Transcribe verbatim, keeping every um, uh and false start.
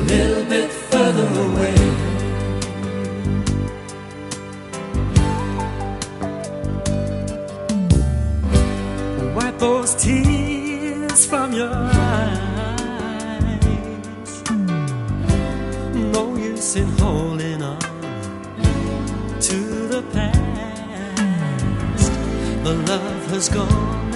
little bit further away. Wipe those tears from your eyes. No use in holding on to the past. The love has gone